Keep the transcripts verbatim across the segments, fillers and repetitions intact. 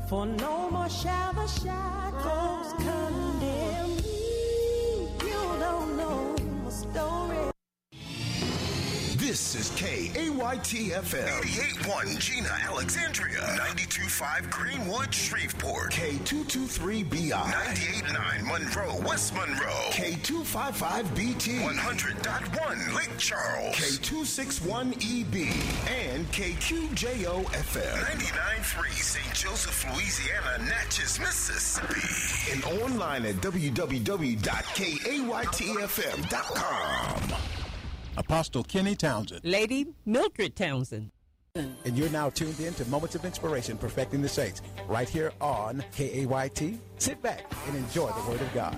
For no more shall the shackles condemn me. You don't know the story. This is K A Y T F M. eighty-eight point one Gina, Alexandria. ninety-two point five Greenwood, Shreveport. K two twenty-three B I. ninety-eight point nine Monroe, West Monroe. K two fifty-five B T. one hundred point one Lake Charles. K two sixty-one E B. And K Q J O F M. ninety-nine point three Saint Joseph, Louisiana, Natchez, Mississippi. And online at w w w dot k a y t f m dot com. Apostle Kenny Townsend. Lady Mildred Townsend. And you're now tuned in to Moments of Inspiration, Perfecting the Saints, right here on K A Y T. Sit back and enjoy the Word of God.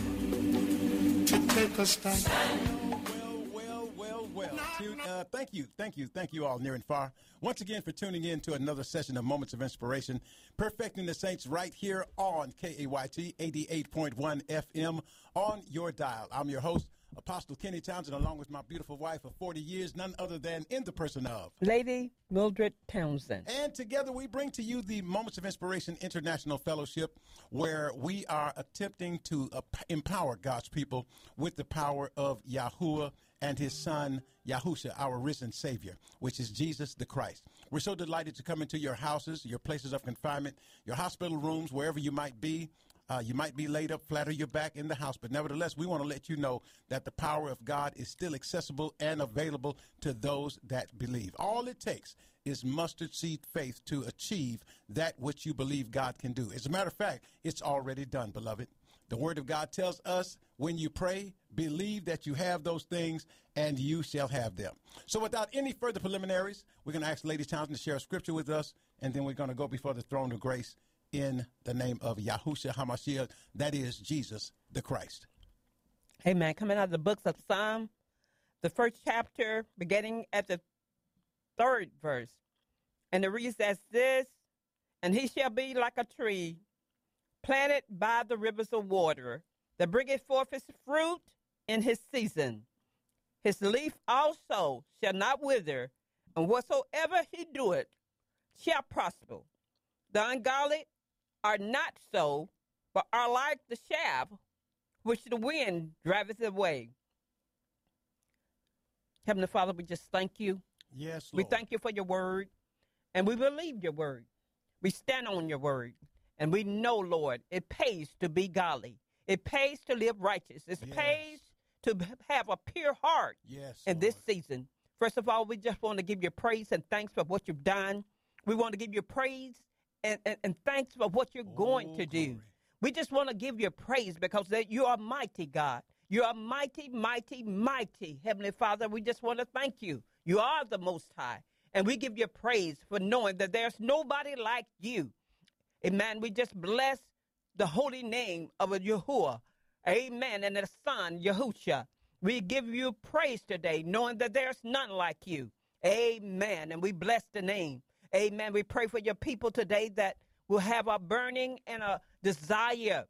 Well, well, well, well. Tune, uh, thank you, thank you, thank you all near and far. Once again for tuning in to another session of Moments of Inspiration, Perfecting the Saints, right here on K A Y T, eighty-eight point one F M on your dial. I'm your host, Apostle Kenny Townsend, along with my beautiful wife of forty years, none other than in the person of Lady Mildred Townsend. And together we bring to you the Moments of Inspiration International Fellowship, where we are attempting to uh, empower God's people with the power of Yahuwah and his son, Yahusha, our risen Savior, which is Jesus the Christ. We're so delighted to come into your houses, your places of confinement, your hospital rooms, wherever you might be. Uh, you might be laid up flat on your back in the house, but nevertheless, we want to let you know that the power of God is still accessible and available to those that believe. All it takes is mustard seed faith to achieve that which you believe God can do. As a matter of fact, it's already done, beloved. The Word of God tells us when you pray, believe that you have those things and you shall have them. So without any further preliminaries, we're going to ask Lady Townsend to share a scripture with us, and then we're going to go before the throne of grace in the name of Yahushua HaMashiach, that is Jesus the Christ. Amen. Coming out of the books of Psalm, the first chapter, beginning at the third verse. And it reads as this, and he shall be like a tree planted by the rivers of water, that bringeth forth his fruit in his season. His leaf also shall not wither, and whatsoever he doeth shall prosper. The ungodly are not so, but are like the chaff which the wind driveth away. Heavenly Father, we just thank you. Yes, We Lord. thank you for your word, and we believe your word. We stand on your word, and we know, Lord, it pays to be godly. It pays to live righteous. It Yes. pays to b- have a pure heart Yes, in this Lord. season. First of all, we just want to give you praise and thanks for what you've done. We want to give you praise and, and, and thanks for what you're going Oh, to do. glory. We just want to give you praise because that you are mighty, God. You are mighty, mighty, mighty. Heavenly Father, we just want to thank you. You are the Most High. And we give you praise for knowing that there's nobody like you. Amen. We just bless the holy name of Yahuwah. Amen. And the Son, Yahusha. We give you praise today, knowing that there's none like you. Amen. And we bless the name. Amen. We pray for your people today that will have a burning and a desire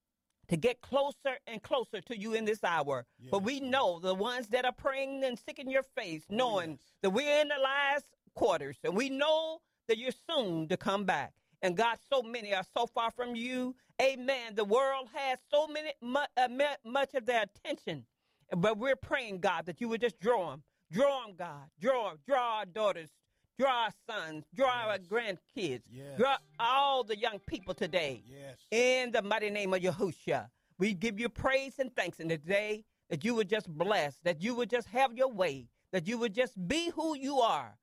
to get closer and closer to you in this hour. Yes, But we Lord. know the ones that are praying and seeking your face, Oh, knowing yes. that we're in the last quarters, and we know that you're soon to come back. And God, so many are so far from you. Amen. The world has so many mu- uh, mu- much of their attention. But we're praying, God, that you would just draw them. Draw them, God. Draw, draw our daughters. Draw our sons. Draw our Yes. grandkids. Yes. Draw all the young people today. Yes. In the mighty name of Yahushua, we give you praise and thanks in the day that you would just bless, that you would just have your way, that you would just be who you are.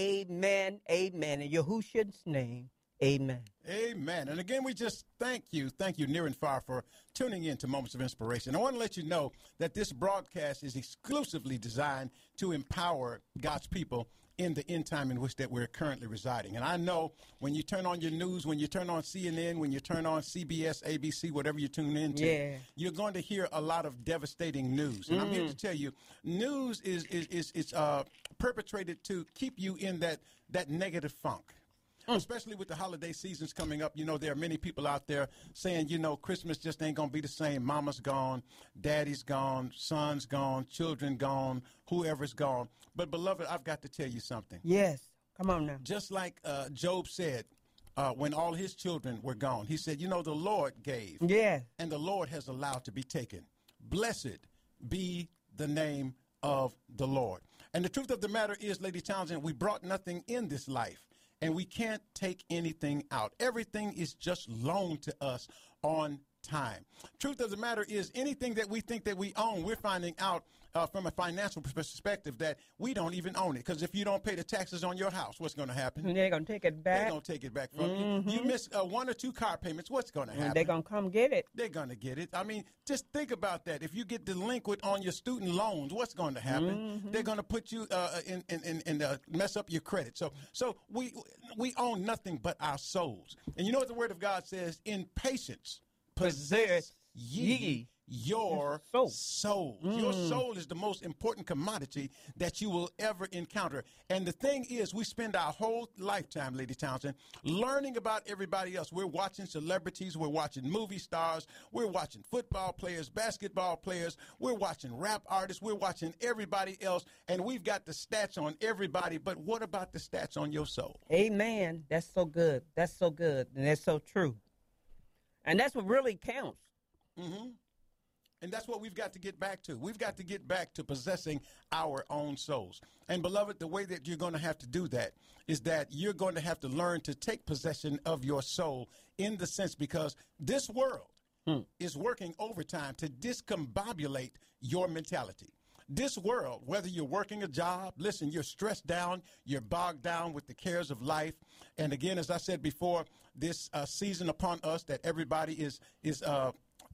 Amen, amen. In Yahushua's name, amen. Amen. And again, we just thank you, thank you near and far for tuning in to Moments of Inspiration. I want to let you know that this broadcast is exclusively designed to empower God's people in the end time in which that we're currently residing. And I know when you turn on your news, when you turn on C N N, when you turn on C B S, A B C, whatever you tune into, Yeah. you're going to hear a lot of devastating news. And I'm here to tell you, news is is is, is uh, perpetrated to keep you in that that negative funk. Especially with the holiday seasons coming up, you know, there are many people out there saying, you know, Christmas just ain't going to be the same. Mama's gone, daddy's gone, son's gone, children gone, whoever's gone. But, beloved, I've got to tell you something. Yes. Come on now. Just like uh, Job said, uh, when all his children were gone. He said, you know, the Lord gave, Yeah. and the Lord has allowed to be taken. Blessed be the name of the Lord. And the truth of the matter is, Lady Townsend, we brought nothing in this life, and we can't take anything out. Everything is just loaned to us on time. Truth of the matter is, anything that we think that we own, we're finding out uh, from a financial perspective that we don't even own it. Because if you don't pay the taxes on your house, what's going to happen? They're going to take it back. They're going to take it back from mm-hmm. you. You miss uh, one or two car payments, what's going to happen? They're going to come get it. They're going to get it. I mean, just think about that. If you get delinquent on your student loans, what's going to happen? Mm-hmm. They're going to put you uh, in, in, in, in uh, mess up your credit. So so we we own nothing but our souls. And you know what the Word of God says? In patience, possess ye, ye your soul. soul. Mm. Your soul is the most important commodity that you will ever encounter. And the thing is, we spend our whole lifetime, Lady Townsend, learning about everybody else. We're watching celebrities. We're watching movie stars. We're watching football players, basketball players. We're watching rap artists. We're watching everybody else. And we've got the stats on everybody. But what about the stats on your soul? Amen. That's so good. That's so good. And that's so true. And that's what really counts. Mm-hmm. And that's what we've got to get back to. We've got to get back to possessing our own souls. And, beloved, the way that you're going to have to do that is that you're going to have to learn to take possession of your soul in the sense because this world hmm. is working overtime to discombobulate your mentality. This world, whether you're working a job, listen, you're stressed down, you're bogged down with the cares of life. And, again, as I said before, this uh, season upon us that everybody is is uh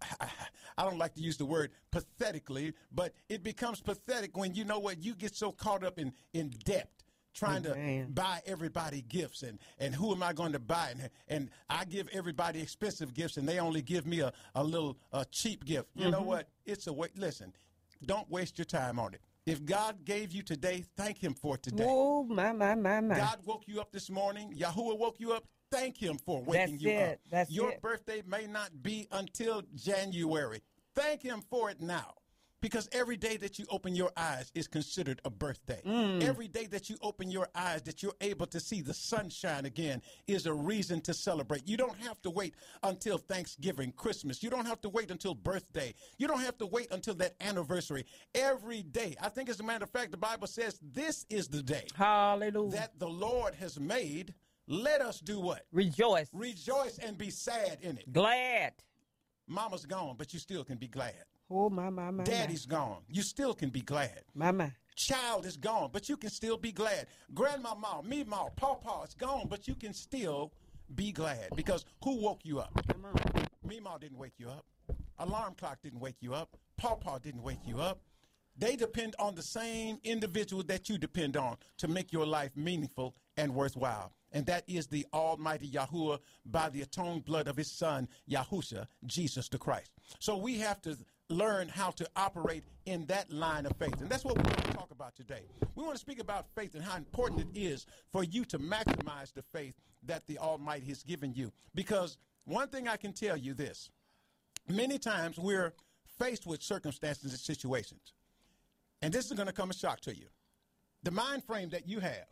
I don't like to use the word pathetically, but it becomes pathetic when you know what, you get so caught up in, in debt, trying oh, to buy everybody gifts and, and who am I going to buy? And, and I give everybody expensive gifts and they only give me a, a little a cheap gift. You mm-hmm. know what? It's a way. Listen, don't waste your time on it. If God gave you today, thank him for today. Oh, my, my, my, my. God woke you up this morning. Yahuwah woke you up. Thank him for waking That's you it. up. That's Your it. birthday may not be until January. Thank him for it now. Because every day that you open your eyes is considered a birthday. Mm. Every day that you open your eyes that you're able to see the sunshine again is a reason to celebrate. You don't have to wait until Thanksgiving, Christmas. You don't have to wait until birthday. You don't have to wait until that anniversary. Every day. I think as a matter of fact, the Bible says this is the day. Hallelujah. That the Lord has made. Let us do what? Rejoice. Rejoice and be sad in it. Glad. Mama's gone, but you still can be glad. Oh, my, my, my. Daddy's my. gone. You still can be glad. Mama. Child is gone, but you can still be glad. Grandmama, Mima, Pawpaw is gone, but you can still be glad. Because who woke you up? Come on. Mima didn't wake you up. Alarm clock didn't wake you up. Pawpaw didn't wake you up. They depend on the same individual that you depend on to make your life meaningful and worthwhile. And that is the Almighty Yahuwah by the atoned blood of his son, Yahusha, Jesus the Christ. So we have to learn how to operate in that line of faith. And that's what we want to talk about today. We want to speak about faith and how important it is for you to maximize the faith that the Almighty has given you. Because one thing I can tell you this, many times we're faced with circumstances and situations. And this is going to come as a shock to you. The mind frame that you have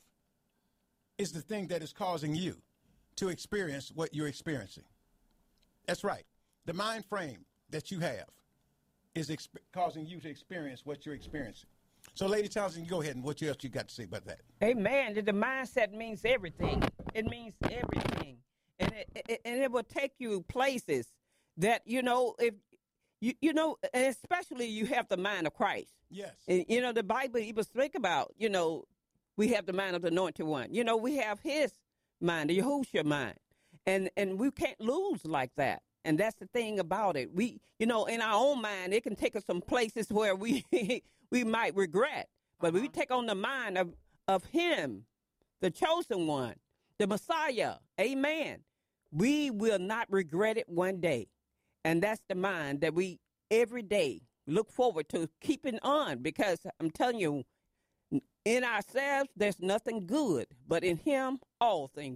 is the thing that is causing you to experience what you're experiencing. That's right. The mind frame that you have is exp- causing you to experience what you're experiencing. So, Lady Townsend, go ahead and what else you got to say about that? Amen. The mindset means everything. It means everything. And it, it, and it will take you places that, you know, if you, you know, especially you have the mind of Christ. Yes. And, you know, the Bible even speak about, you know, we have the mind of the anointed one. You know, we have his mind, the Yahushua mind. And and we can't lose like that. And that's the thing about it. We, you know, in our own mind, it can take us some places where we we might regret. But uh-huh. we take on the mind of, of him, the chosen one, the Messiah. Amen. We will not regret it one day. And that's the mind that we every day look forward to keeping on. Because I'm telling you, in ourselves, there's nothing good, but in him, all things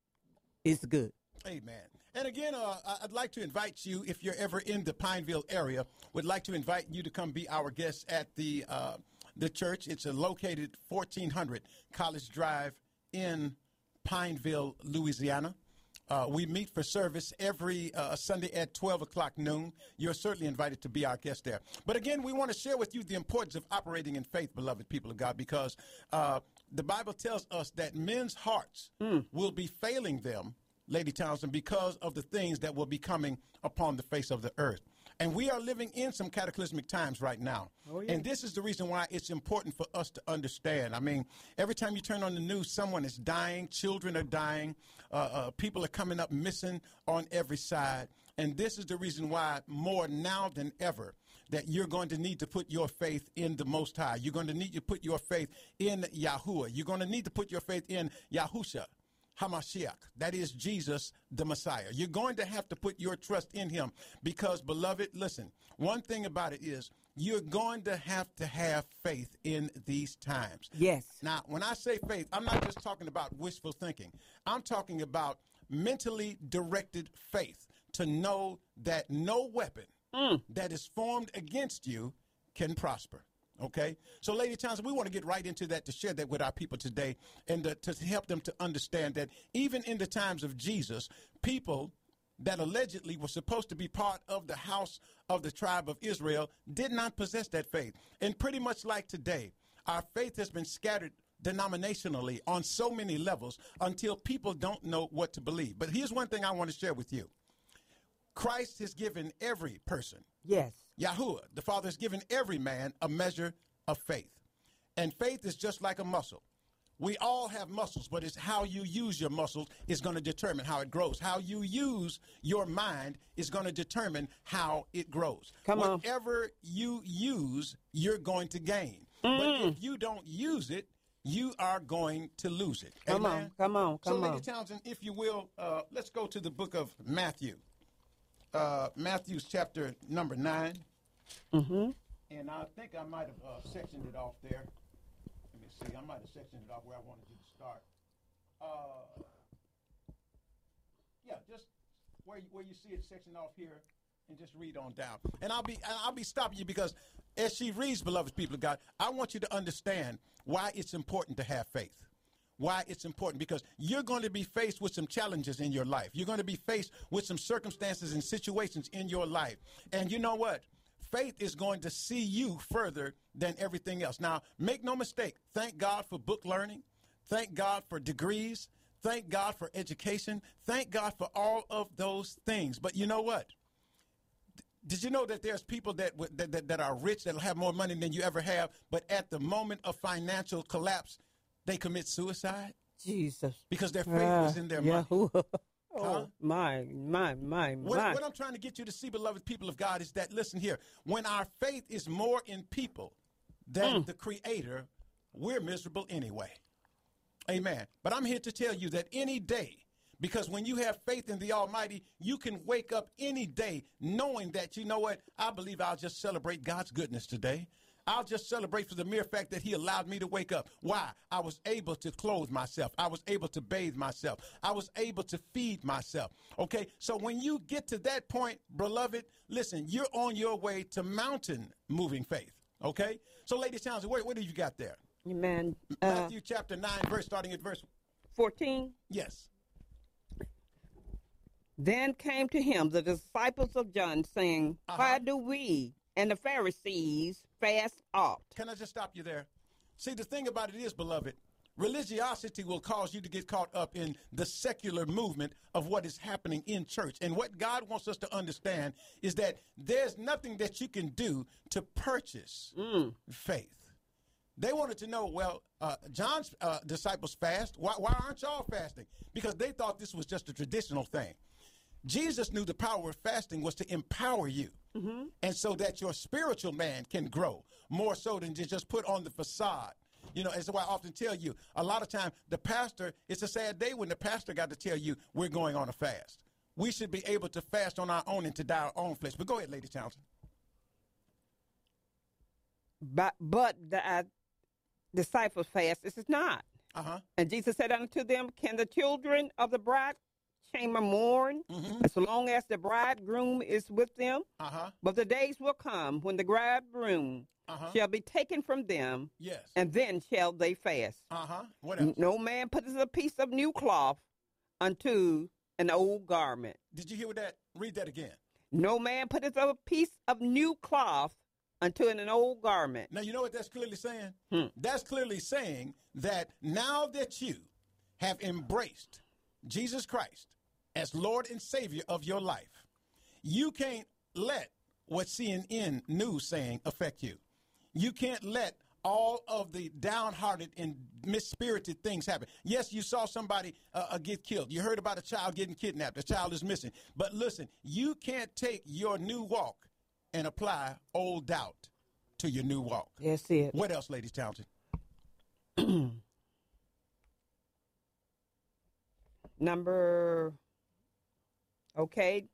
is good. Amen. And again, uh, I'd like to invite you, if you're ever in the Pineville area, would like to invite you to come be our guest at the uh, the church. It's uh, located fourteen hundred College Drive in Pineville, Louisiana. Uh, we meet for service every uh, Sunday at twelve o'clock noon. You're certainly invited to be our guest there. But again, we want to share with you the importance of operating in faith, beloved people of God, because uh, the Bible tells us that men's hearts mm. will be failing them, Lady Townsend, because of the things that will be coming upon the face of the earth. And we are living in some cataclysmic times right now. Oh, yeah. And this is the reason why it's important for us to understand. I mean, every time you turn on the news, someone is dying, children are dying, uh, uh, people are coming up missing on every side. And this is the reason why more now than ever that you're going to need to put your faith in the Most High. You're going to need to put your faith in Yahuwah. You're going to need to put your faith in Yahusha HaMashiach, that is Jesus, the Messiah. You're going to have to put your trust in him because, beloved, listen, one thing about it is you're going to have to have faith in these times. Yes. Now, when I say faith, I'm not just talking about wishful thinking. I'm talking about mentally directed faith to know that no weapon mm. that is formed against you can prosper. Okay, so Lady Townsend, we want to get right into that to share that with our people today and to, to help them to understand that even in the times of Jesus, people that allegedly were supposed to be part of the house of the tribe of Israel did not possess that faith. And pretty much like today, our faith has been scattered denominationally on so many levels until people don't know what to believe. But here's one thing I want to share with you. Christ has given every person. Yes. Yahuwah, the Father, has given every man a measure of faith. And faith is just like a muscle. We all have muscles, but it's how you use your muscles is going to determine how it grows. How you use your mind is going to determine how it grows. Come on. Whatever you use, you're going to gain. Mm. But if you don't use it, you are going to lose it. Come Amen? on, come on, come so, on. Lady Townsend, if you will, uh, let's go to the book of Matthew. Uh, Matthew's chapter number nine. Mm-hmm. And I think I might have uh, sectioned it off there. Let me see. I might have sectioned it off where I wanted you to start. Uh, yeah, just where you, where you see it sectioned off here, and just read on down. And I'll be I'll be stopping you because as she reads, beloved people of God, I want you to understand why it's important to have faith. Why it's important, because you're going to be faced with some challenges in your life. You're going to be faced with some circumstances and situations in your life. And you know what? Faith is going to see you further than everything else. Now, make no mistake. Thank God for book learning. Thank God for degrees. Thank God for education. Thank God for all of those things. But you know what? Did you know that there's people that, that, that, that are rich that'll have more money than you ever have, but at the moment of financial collapse, they commit suicide? Jesus. Because their faith uh, is in their yeah. money. oh, huh? my, my, my, what, my. What I'm trying to get you to see, beloved people of God, is that, listen here, when our faith is more in people than mm. the Creator, we're miserable anyway. Amen. But I'm here to tell you that any day, because when you have faith in the Almighty, you can wake up any day knowing that, you know what, I believe I'll just celebrate God's goodness today. I'll just celebrate for the mere fact that he allowed me to wake up. Why? I was able to clothe myself. I was able to bathe myself. I was able to feed myself. Okay, so when you get to that point, beloved, listen, you're on your way to mountain moving faith. Okay, so Lady Townsend, what, what do you got there? Amen. Uh, Matthew chapter nine, verse starting at verse fourteen. Yes. Then came to him the disciples of John, saying, uh-huh. Why do we and the Pharisees fast oft? Can I just stop you there? See, the thing about it is, beloved, religiosity will cause you to get caught up in the secular movement of what is happening in church. And what God wants us to understand is that there's nothing that you can do to purchase mm. faith. They wanted to know, well, uh, John's uh, disciples fast. Why, why aren't y'all fasting? Because they thought this was just a traditional thing. Jesus knew the power of fasting was to empower you. Mm-hmm. And so that your spiritual man can grow more so than to just put on the facade. You know, as I often tell you, a lot of time the pastor, it's a sad day when the pastor got to tell you we're going on a fast. We should be able to fast on our own and to die our own flesh. But go ahead, Lady Townsend. But, but the uh, disciples fast, this is not. Uh-huh. And Jesus said unto them, Can the children of the bride chamber mourn, mm-hmm. as long as the bridegroom is with them? Uh-huh. But the days will come when the bridegroom uh-huh. shall be taken from them, yes, and then shall they fast. Uh-huh. What else? No man putteth a piece of new cloth unto an old garment. Did you hear what that? Read that again. No man putteth a piece of new cloth unto an old garment. Now, you know what that's clearly saying? Hmm. That's clearly saying that now that you have embraced Jesus Christ as Lord and Savior of your life, you can't let what C N N News saying affect you. You can't let all of the downhearted and misspirited things happen. Yes, you saw somebody uh, uh, get killed. You heard about a child getting kidnapped. A child is missing. But listen, you can't take your new walk and apply old doubt to your new walk. That's it. What else, Lady Townsend? Number, okay.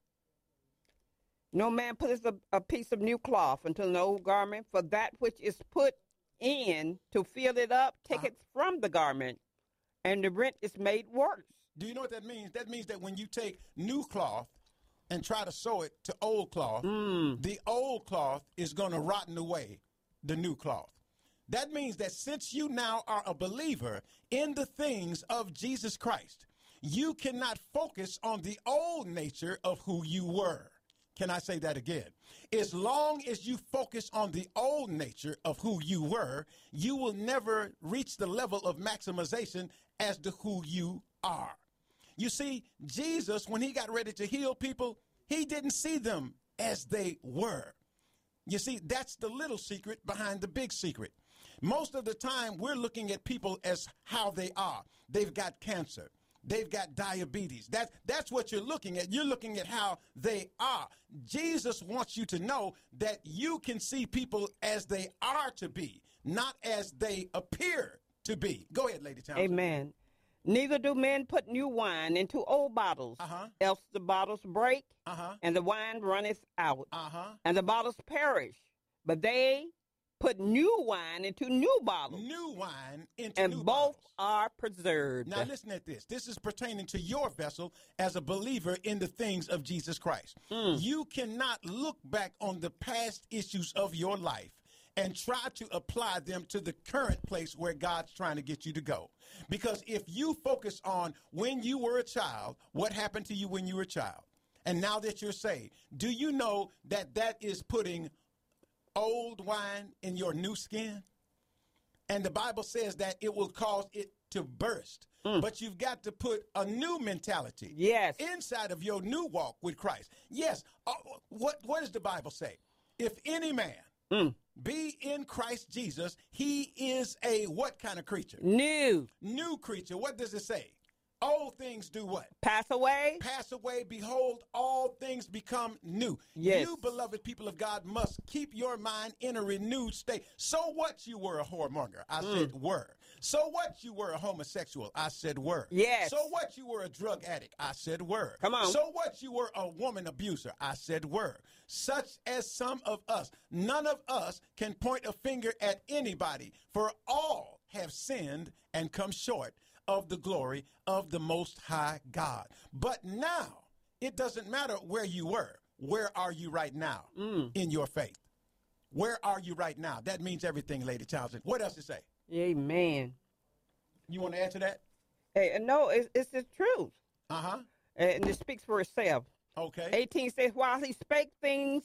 No man putteth a, a piece of new cloth into an old garment, for that which is put in to fill it up taketh uh-huh. from the garment, and the rent is made worse. Do you know what that means? That means that when you take new cloth and try to sew it to old cloth, mm. the old cloth is going to rotten away the new cloth. That means that since you now are a believer in the things of Jesus Christ, you cannot focus on the old nature of who you were. Can I say that again? As long as you focus on the old nature of who you were, you will never reach the level of maximization as to who you are. You see, Jesus, when he got ready to heal people, he didn't see them as they were. You see, that's the little secret behind the big secret. Most of the time, we're looking at people as how they are. They've got cancer. They've got diabetes. That, that's what you're looking at. You're looking at how they are. Jesus wants you to know that you can see people as they are to be, not as they appear to be. Go ahead, Lady Townsend. Amen. Neither do men put new wine into old bottles, uh-huh. else the bottles break, uh-huh. and the wine runneth out, uh-huh. and the bottles perish. But they put new wine into new bottles. New wine into and new both bottles. are preserved. Now listen at this. This is pertaining to your vessel as a believer in the things of Jesus Christ. Mm. You cannot look back on the past issues of your life and try to apply them to the current place where God's trying to get you to go. Because if you focus on when you were a child, what happened to you when you were a child, and now that you're saved, do you know that that is putting old wine in your new skin? And the Bible says that it will cause it to burst. Mm. But you've got to put a new mentality yes. inside of your new walk with Christ. Yes. Uh, what, what does the Bible say? If any man mm. be in Christ Jesus, he is a what kind of creature? New. New creature. What does it say? Old things do what? Pass away. Pass away. Behold, all things become new. Yes. You, beloved people of God, must keep your mind in a renewed state. So what you were a whoremonger? I mm. said were. So what you were a homosexual? I said were. Yes. So what you were a drug addict? I said were. Come on. So what you were a woman abuser? I said were. Such as some of us. None of us can point a finger at anybody, for all have sinned and come short of the glory of the Most High God. But now, it doesn't matter where you were. Where are you right now mm. in your faith? Where are you right now? That means everything, Lady Townsend. What else to say? Amen. You want to add to that? Hey, no, it's, it's the truth. Uh-huh. And it speaks for itself. Okay. eighteen says, while he spake things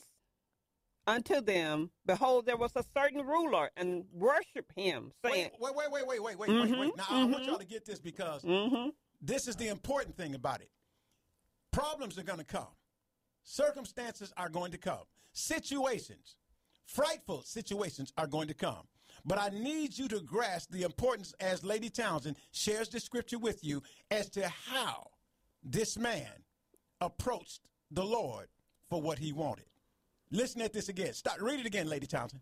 unto them, behold, there was a certain ruler, and worship him, saying... Wait, wait, wait, wait, wait, wait, mm-hmm, wait, wait. Now, mm-hmm. I want y'all to get this because mm-hmm. this is the important thing about it. Problems are going to come. Circumstances are going to come. Situations, frightful situations are going to come. But I need you to grasp the importance, as Lady Townsend shares the scripture with you, as to how this man approached the Lord for what he wanted. Listen at this again. Start. Read it again, Lady Townsend.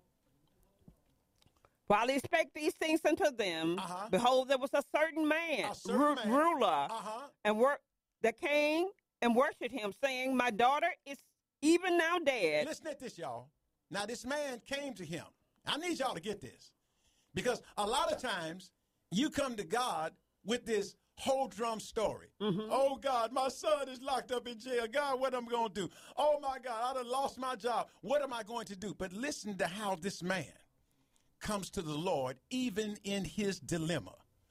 While he spake these things unto them, uh-huh. behold, there was a certain man, a certain ru- man. ruler, uh-huh. and wor- that came and worshipped him, saying, my daughter is even now dead. Listen at this, y'all. Now, this man came to him. I need y'all to get this. Because a lot of times, you come to God with this whole drum story. Mm-hmm. Oh, God, my son is locked up in jail. God, what am I going to do? Oh, my God, I done lost my job. What am I going to do? But listen to how this man comes to the Lord, even in his dilemma.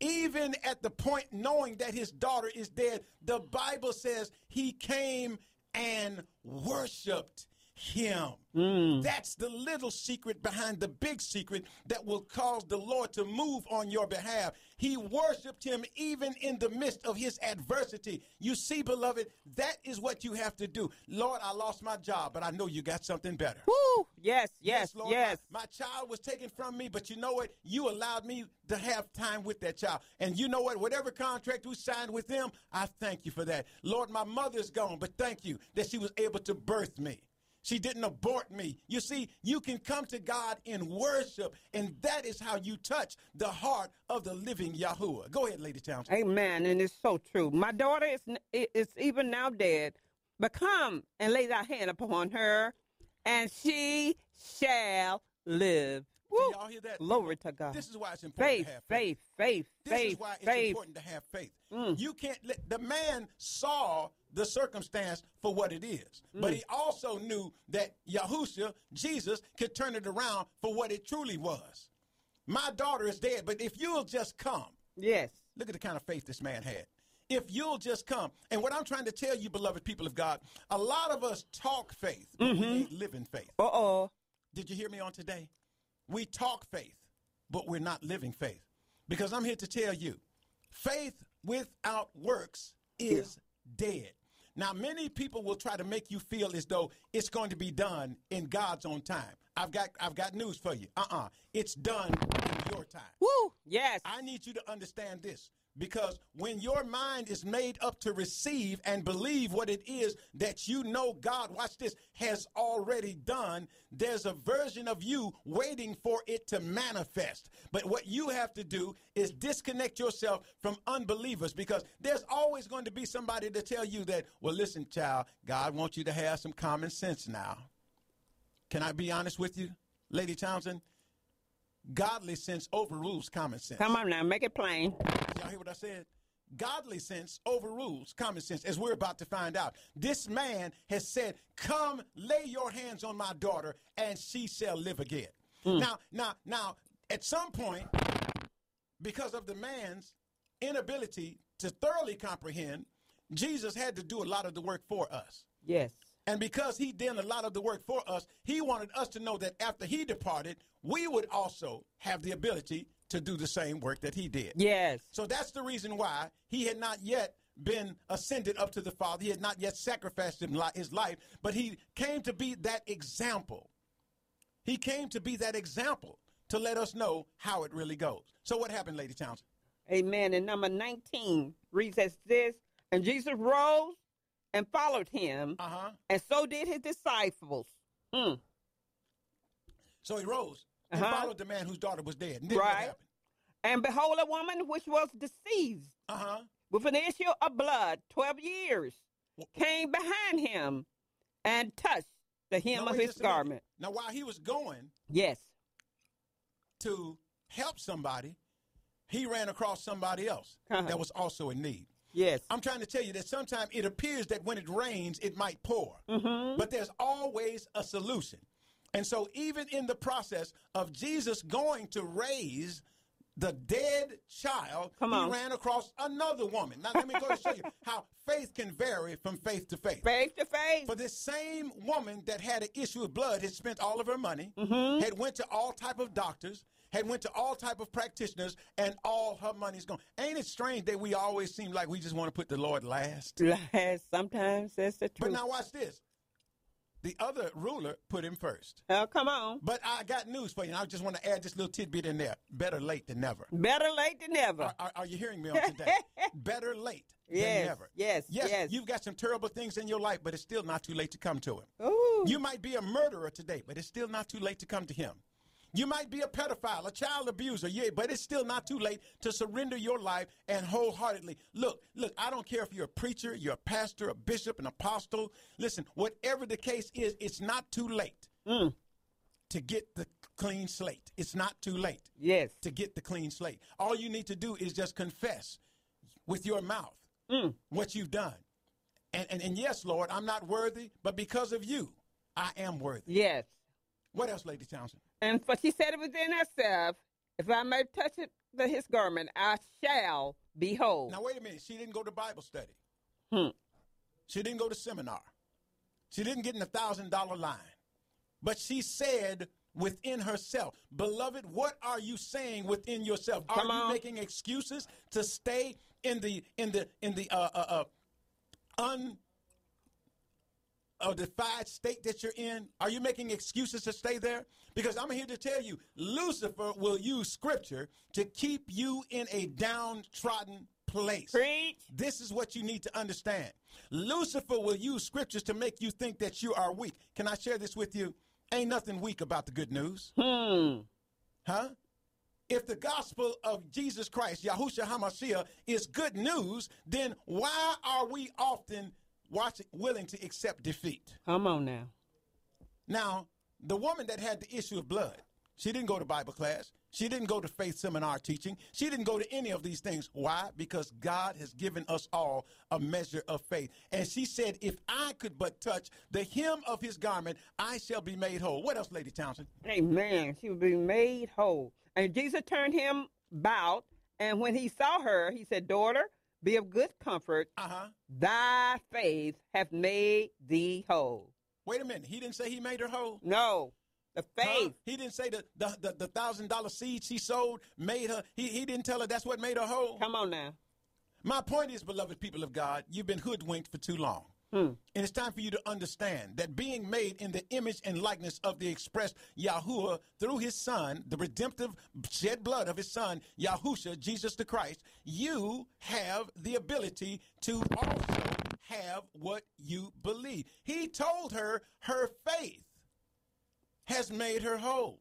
even at the point knowing that his daughter is dead, the Bible says he came and worshiped him. Mm. That's the little secret behind the big secret that will cause the Lord to move on your behalf. He worshiped him even in the midst of his adversity. You see, beloved, that is what you have to do. Lord, I lost my job, but I know you got something better. Woo! Yes, yes, Lord, yes. My, my child was taken from me, but you know what? You allowed me to have time with that child. And you know what? Whatever contract we signed with them, I thank you for that. Lord, my mother's gone, but thank you that she was able to birth me. She didn't abort me. You see, you can come to God in worship, and that is how you touch the heart of the living Yahuwah. Go ahead, Lady Townsend. Amen, and it's so true. My daughter is, is even now dead, but come and lay thy hand upon her, and she shall live. Do y'all hear that? Glory to God. This is why it's important faith, to have faith. Faith, faith, this faith, is why it's faith. important to have faith. Mm. You can't let the man saw the circumstance for what it is, mm. but he also knew that Yahushua, Jesus, could turn it around for what it truly was. My daughter is dead, but if you'll just come. Yes. Look at the kind of faith this man had. If you'll just come. And what I'm trying to tell you, beloved people of God, a lot of us talk faith, but mm-hmm. we ain't living faith. Uh-oh. Did you hear me on today? We talk faith, but we're not living faith. Because I'm here to tell you, faith without works is yeah. dead. Now, many people will try to make you feel as though it's going to be done in God's own time. I've got I've got news for you. Uh-uh. It's done in your time. Woo! Yes. I need you to understand this. Because when your mind is made up to receive and believe what it is that you know God, watch this, has already done, there's a version of you waiting for it to manifest. But what you have to do is disconnect yourself from unbelievers, because there's always going to be somebody to tell you that, well, listen, child, God wants you to have some common sense now. Can I be honest with you, Lady Townsend? Godly sense overrules common sense. Come on now, make it plain. Y'all hear what I said? Godly sense overrules common sense, as we're about to find out. This man has said, come lay your hands on my daughter and she shall live again. Mm. Now, now, now, at some point, because of the man's inability to thoroughly comprehend, Jesus had to do a lot of the work for us. Yes. And because he did a lot of the work for us, he wanted us to know that after he departed, we would also have the ability to do the same work that he did. Yes. So that's the reason why he had not yet been ascended up to the Father. He had not yet sacrificed his life, but he came to be that example. He came to be that example to let us know how it really goes. So what happened, Lady Townsend? Amen. And number nineteen reads as this, and Jesus rose and followed him, uh-huh. and so did his disciples. Mm. So he rose and uh-huh. followed the man whose daughter was dead. And then right. what happened? And behold, a woman which was deceived uh-huh. with an issue of blood twelve years well, came behind him and touched the hem of his garment. Now, while he was going yes. to help somebody, he ran across somebody else uh-huh. that was also in need. Yes. I'm trying to tell you that sometimes it appears that when it rains, it might pour. Mm-hmm. But there's always a solution. And so even in the process of Jesus going to raise the dead child, Come he on. ran across another woman. Now, let me go and show you how faith can vary from faith to faith. Faith to faith. For this same woman that had an issue of blood had spent all of her money, mm-hmm. had went to all type of doctors, had went to all type of practitioners, and all her money's gone. Ain't it strange that we always seem like we just want to put the Lord last? Last, sometimes that's the truth. But now watch this. The other ruler put him first. Oh, come on. But I got news for you, and I just want to add this little tidbit in there. Better late than never. Better late than never. Are, are, are you hearing me on today? Better late yes, than never. Yes, yes, yes. You've got some terrible things in your life, but it's still not too late to come to him. Ooh. You might be a murderer today, but it's still not too late to come to him. You might be a pedophile, a child abuser, yeah, but it's still not too late to surrender your life and wholeheartedly. Look, look, I don't care if you're a preacher, you're a pastor, a bishop, an apostle. Listen, whatever the case is, it's not too late mm. to get the clean slate. It's not too late yes. to get the clean slate. All you need to do is just confess with your mouth mm. what you've done. And, and, and yes, Lord, I'm not worthy, but because of you, I am worthy. Yes. What else, Lady Townsend? And for she said within herself, if I may touch it, the, his garment, I shall be whole. Now, wait a minute. She didn't go to Bible study. Hmm. She didn't go to seminar. She didn't get in the thousand dollar line. But she said within herself, beloved, what are you saying within yourself? Come are you on. making excuses to stay in the in the in the uh, uh, uh, un a defied state that you're in? Are you making excuses to stay there? Because I'm here to tell you, Lucifer will use scripture to keep you in a downtrodden place. Preach. This is what you need to understand. Lucifer will use scriptures to make you think that you are weak. Can I share this with you? Ain't nothing weak about the good news. Hmm. Huh? If the gospel of Jesus Christ, Yahushua HaMashiach, is good news, then why are we often watching, willing to accept defeat? Come on now. Now, the woman that had the issue of blood, she didn't go to Bible class. She didn't go to faith seminar teaching. She didn't go to any of these things. Why? Because God has given us all a measure of faith. And she said, if I could but touch the hem of his garment, I shall be made whole. What else, Lady Townsend? Amen. She will be made whole. And Jesus turned him about, and when he saw her, he said, daughter, be of good comfort. Uh-huh. Thy faith hath made thee whole. Wait a minute. He didn't say he made her whole? No. The faith. Huh? He didn't say the the the, the thousand dollar seed she sowed made her. He he didn't tell her that's what made her whole. Come on now. My point is, beloved people of God, you've been hoodwinked for too long. Hmm. And it's time for you to understand that being made in the image and likeness of the express Yahuwah through his son, the redemptive shed blood of his son, Yahusha, Jesus the Christ, you have the ability to also have what you believe. He told her her faith has made her whole.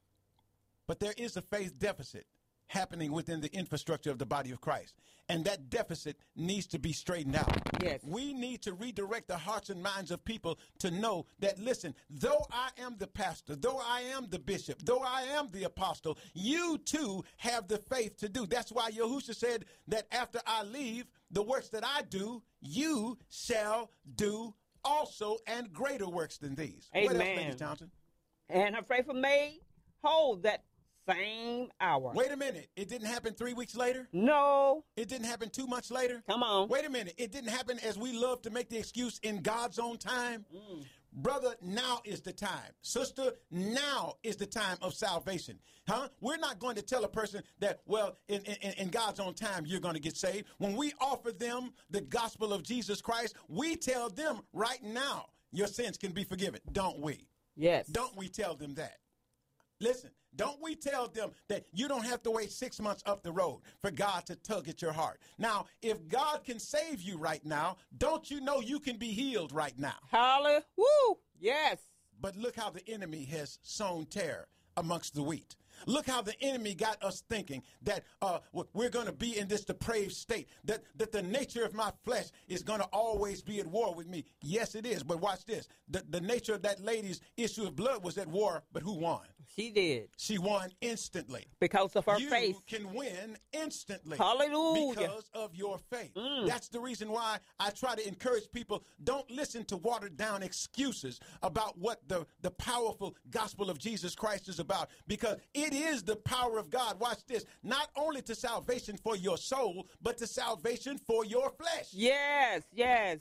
But there is a faith deficit happening within the infrastructure of the body of Christ. And that deficit needs to be straightened out. Yes. We need to redirect the hearts and minds of people to know that, listen, though I am the pastor, though I am the bishop, though I am the apostle, you too have the faith to do. That's why Yahushua said that after I leave, the works that I do, you shall do also, and greater works than these. What else, Amen. Lady Townsend? And her faith was made whole that same hour. Wait a minute. It didn't happen three weeks later? No. It didn't happen two months later? Come on. Wait a minute. It didn't happen as we love to make the excuse in God's own time? Mm. Brother, now is the time. Sister, now is the time of salvation. Huh? We're not going to tell a person that, well, in, in, in God's own time, you're going to get saved. When we offer them the gospel of Jesus Christ, we tell them right now, your sins can be forgiven. Don't we? Yes. Don't we tell them that? Listen, don't we tell them that you don't have to wait six months up the road for God to tug at your heart? Now, if God can save you right now, don't you know you can be healed right now? Hallelujah. Woo. Yes. But look how the enemy has sown terror amongst the wheat. Look how the enemy got us thinking that uh, we're going to be in this depraved state, that, that the nature of my flesh is going to always be at war with me. Yes, it is. But watch this. The, the nature of that lady's issue of blood was at war, but who won? She did. She won instantly. Because of her you faith. You can win instantly. Hallelujah. Because of your faith. Mm. That's the reason why I try to encourage people, don't listen to watered down excuses about what the, the powerful gospel of Jesus Christ is about. Because it is the power of God. Watch this. Not only to salvation for your soul, but to salvation for your flesh. Yes, yes.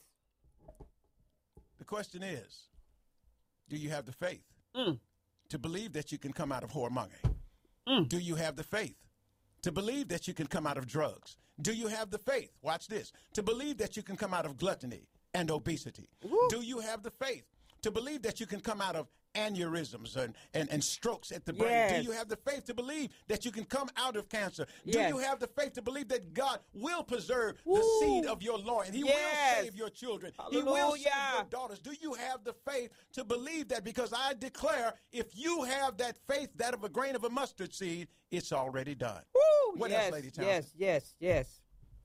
The question is, do you have the faith Mm. to believe that you can come out of whoremonger? Mm. Do you have the faith to believe that you can come out of drugs? Do you have the faith, watch this, to believe that you can come out of gluttony and obesity? Woo. Do you have the faith to believe that you can come out of aneurysms and, and, and strokes at the brain? Yes. Do you have the faith to believe that you can come out of cancer? Yes. Do you have the faith to believe that God will preserve Woo. the seed of your loin and he Yes. will save your children? He will save Hallelujah. your daughters. Do you have the faith to believe that? Because I declare, if you have that faith, that of a grain of a mustard seed, it's already done. Woo. What yes, else, Lady Townsend? Yes, yes, yes.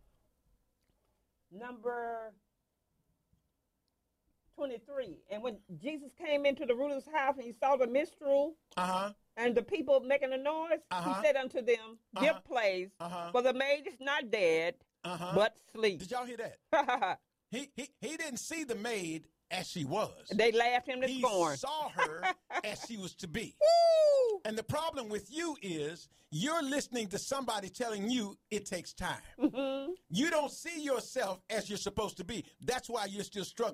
Number twenty-three. And when Jesus came into the ruler's house and he saw the minstrel Uh-huh. and the people making a noise, Uh-huh. he said unto them, Give Uh-huh. place, Uh-huh. for the maid is not dead, Uh-huh. but sleep. Did y'all hear that? He, he, he didn't see the maid as she was. They laughed him to He scorn. saw her as she was to be. Woo! And the problem with you is you're listening to somebody telling you it takes time. Mm-hmm. You don't see yourself as you're supposed to be. That's why you're still struggling.